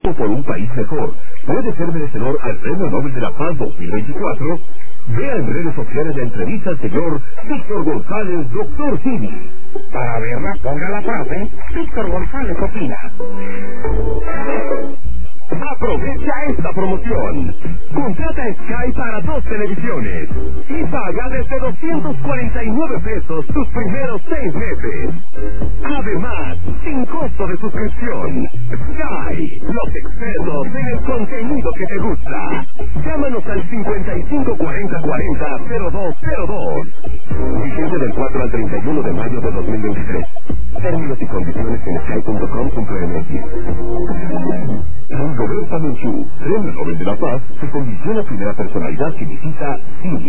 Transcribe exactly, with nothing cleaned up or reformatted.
por un país mejor puede ser merecedor al Premio Nobel de la Paz dos mil veinticuatro, vea en redes sociales la entrevista al señor Víctor González, doctor Cini. Para verla, ponga la frase, Víctor González opina. Aprovecha esta promoción. Contrata Sky para dos televisiones y paga desde doscientos cuarenta y nueve pesos tus primeros seis meses. Además, sin costo de suscripción. Sky, los expertos en el contenido que te gusta. Llámanos al cincuenta y cinco cuarenta cuarenta cero dos cero dos. Vigente del cuatro al treinta y uno de mayo de dos mil veintitrés. Términos y condiciones en sky punto com punto m x. Roberta Menchú, Premio Nobel de la Paz, se condiciona a primera personalidad que visita Cini.